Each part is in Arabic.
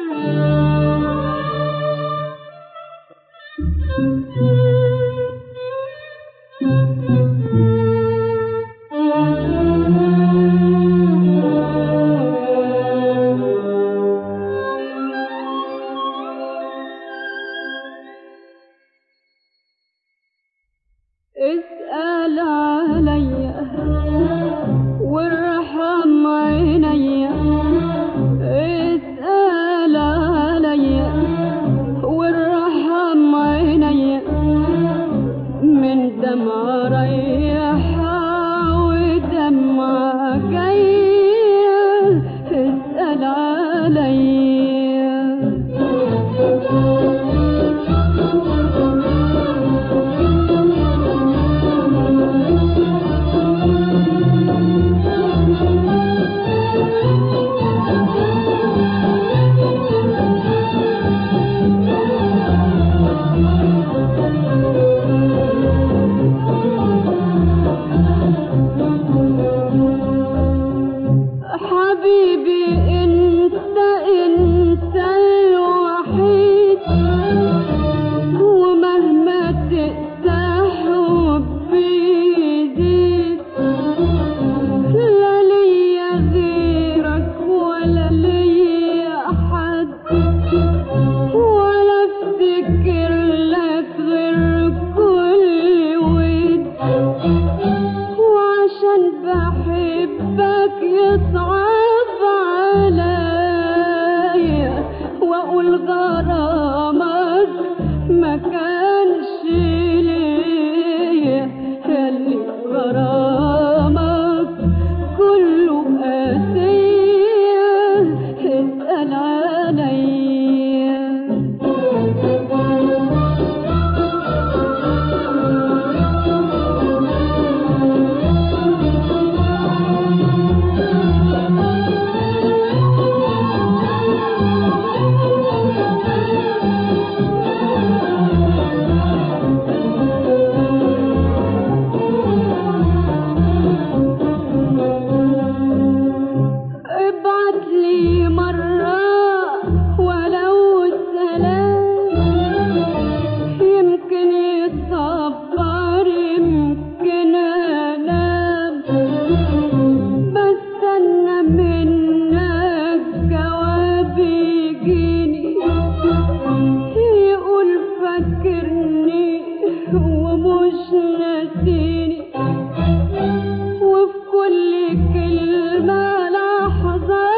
اسأل عليا وارحم عينيا، اسأل عليا وارحم عينيا، من دمعة رايحة ودمعة جاية، اسأل عليا. حبيبي انت الوحيد، ومهما تقسى حبي يزيد، لا ليا غيرك ولا ليا حد، ولا افتكر لك غير كل ود، وعشان بحبك يصعب عليا واقول غرامك ما كانش ليا، اللي غرامك كله قاسية، اسأل عليا. ابعتلي مرة ولو سلام، يمكن يصبر يمكن انام، بستنى منك جواب يجيني، يقول فاكرني ومش ناسيني، وفي كل كلمة لحظة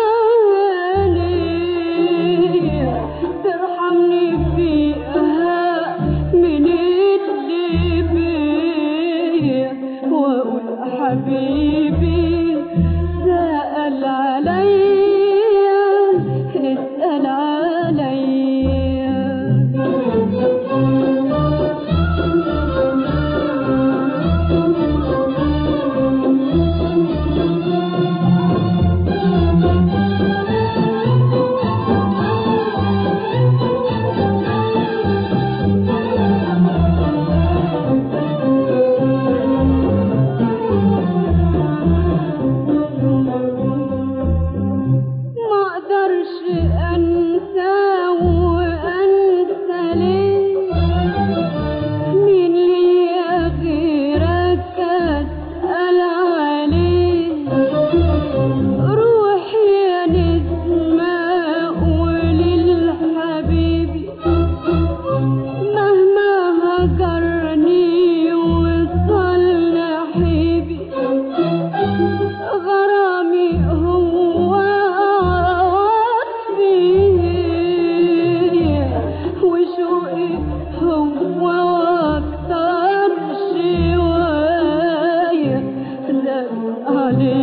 ليا ترحمني فيها من اللي بيا، واقول حبيبي سأل عليا، اسأل عليا. ما اقدرش انسى وانسى ليه، مين ليا غيرك اسأل عليه، روحي يا نسمة قولي لحبيبي، مهما هجرني وصل نحيبي، غرامي هو وشوقي هو واكتر شوية، زاد عليك